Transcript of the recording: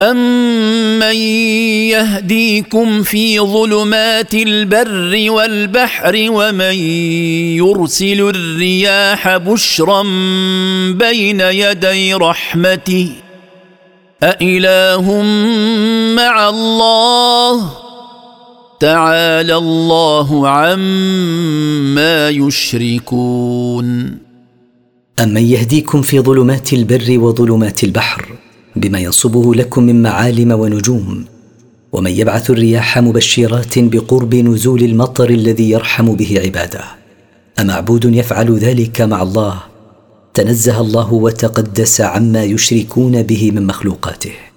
أَمَّن يَهْدِيكُمْ فِي ظُلُمَاتِ الْبَرِّ وَالْبَحْرِ وَمَن يُرْسِلُ الرِّيَاحَ بُشْرًا بَيْنَ يَدَيْ رَحْمَتِهِ أَإِلَٰهٌ مَّعَ اللَّهِ تعالى الله عما يشركون. أمن يهديكم في ظلمات البر وظلمات البحر بما ينصبه لكم من معالم ونجوم، ومن يبعث الرياح مبشرات بقرب نزول المطر الذي يرحم به عباده، أمعبود يفعل ذلك مع الله؟ تنزه الله وتقدس عما يشركون به من مخلوقاته.